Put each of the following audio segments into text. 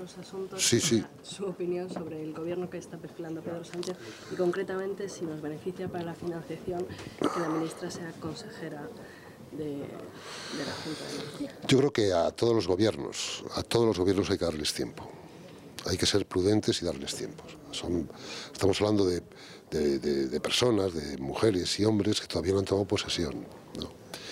otros asuntos. Sí, sí. Su opinión sobre el gobierno que está perfilando Pedro Sánchez y concretamente si nos beneficia para la financiación que la ministra sea consejera de la Junta de Andalucía. Yo creo que a todos los gobiernos hay que darles tiempo. Hay que ser prudentes y darles tiempo. Estamos hablando de personas, de mujeres y hombres que todavía no han tomado posesión, ¿no?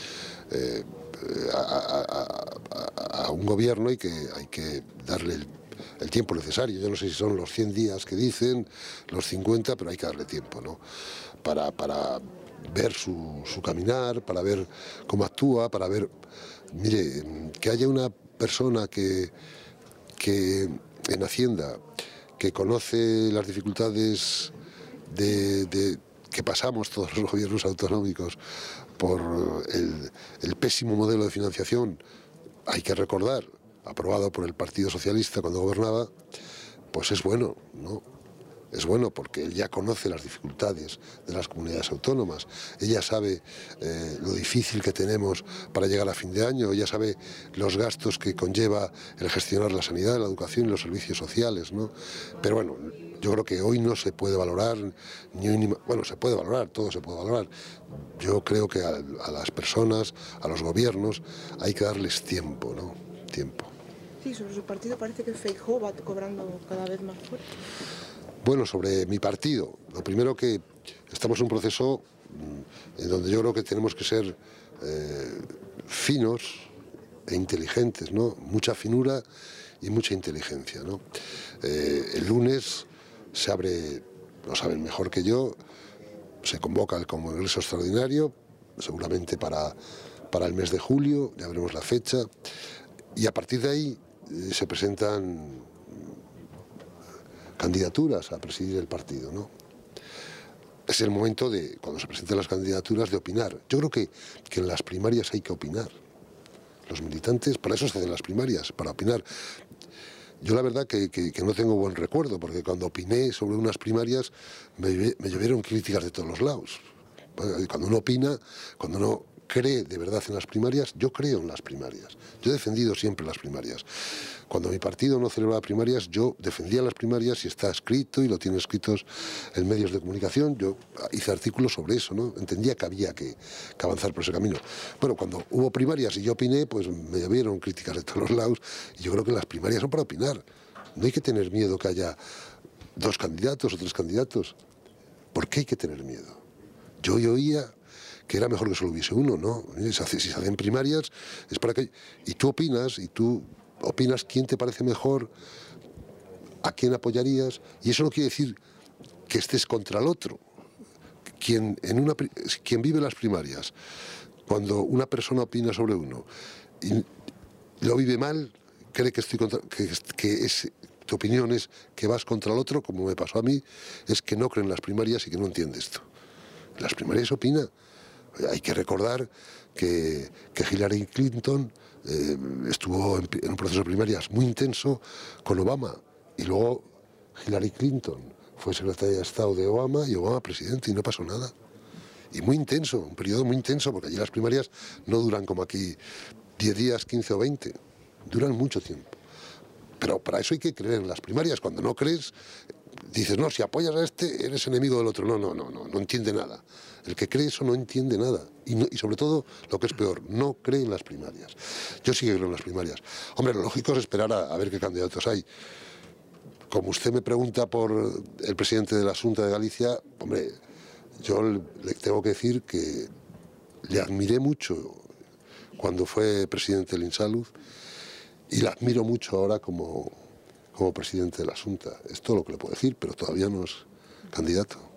A un gobierno hay que darle el tiempo necesario. Yo no sé si son los 100 días que dicen, los 50, pero hay que darle tiempo, ¿no? Para ver su caminar, para ver cómo actúa, para ver... Mire, que haya una persona que en Hacienda, que conoce las dificultades que pasamos todos los gobiernos autonómicos por el pésimo modelo de financiación, hay que recordar, aprobado por el Partido Socialista cuando gobernaba, pues es bueno, ¿no? Es bueno porque él ya conoce las dificultades de las comunidades autónomas, ella sabe lo difícil que tenemos para llegar a fin de año, ella sabe los gastos que conlleva el gestionar la sanidad, la educación y los servicios sociales, ¿no? Pero bueno, yo creo que hoy no se puede valorar, bueno, se puede valorar, todo se puede valorar. Yo creo que a las personas, a los gobiernos, hay que darles tiempo, ¿no? Tiempo. Sí, sobre su partido parece que Feijóo va cobrando cada vez más fuerte. Bueno, sobre mi partido, lo primero que estamos en un proceso en donde yo creo que tenemos que ser finos e inteligentes, ¿no? Mucha finura y mucha inteligencia, ¿no? El lunes se abre, lo saben mejor que yo, se convoca el Congreso Extraordinario, seguramente para el mes de julio, ya veremos la fecha, y a partir de ahí se presentan candidaturas a presidir el partido, ¿no? Es el momento de, cuando se presenten las candidaturas, de opinar. Yo creo que en las primarias hay que opinar. Los militantes, para eso se hacen las primarias, para opinar. Yo la verdad que no tengo buen recuerdo, porque cuando opiné sobre unas primarias me llovieron críticas de todos los lados. Cuando uno opina, cuando uno cree de verdad en las primarias, yo creo en las primarias. Yo he defendido siempre las primarias. Cuando mi partido no celebraba primarias, yo defendía las primarias y está escrito, y lo tiene escritos en medios de comunicación. Yo hice artículos sobre eso, ¿no? Entendía que había que avanzar por ese camino. Bueno, cuando hubo primarias y yo opiné, pues me llovieron críticas de todos los lados, y yo creo que las primarias son para opinar. No hay que tener miedo que haya 2 candidatos o 3 candidatos. ¿Por qué hay que tener miedo? Yo oía que era mejor que solo hubiese uno, ¿no? Si se hacen primarias es para que... Y tú opinas quién te parece mejor, a quién apoyarías, y eso no quiere decir que estés contra el otro. Quien vive las primarias, cuando una persona opina sobre uno y lo vive mal, cree que tu opinión es que vas contra el otro, como me pasó a mí, es que no cree en las primarias y que no entiende esto. En las primarias opina. Hay que recordar que Hillary Clinton estuvo en un proceso de primarias muy intenso con Obama, y luego Hillary Clinton fue secretaria de Estado de Obama y Obama presidente, y no pasó nada. Y muy intenso, un periodo muy intenso, porque allí las primarias no duran como aquí 10 días, 15 o 20, duran mucho tiempo. Pero para eso hay que creer en las primarias. Cuando no crees, dices, no, si apoyas a este, eres enemigo del otro. No entiende nada. El que cree eso no entiende nada. Y sobre todo, lo que es peor, no cree en las primarias. Yo sí que creo en las primarias. Hombre, lo lógico es esperar a ver qué candidatos hay. Como usted me pregunta por el presidente de la Xunta de Galicia, hombre, yo le tengo que decir que le admiré mucho cuando fue presidente del Insalud, y la admiro mucho ahora como presidente de la Xunta. Es todo lo que le puedo decir, pero todavía no es candidato.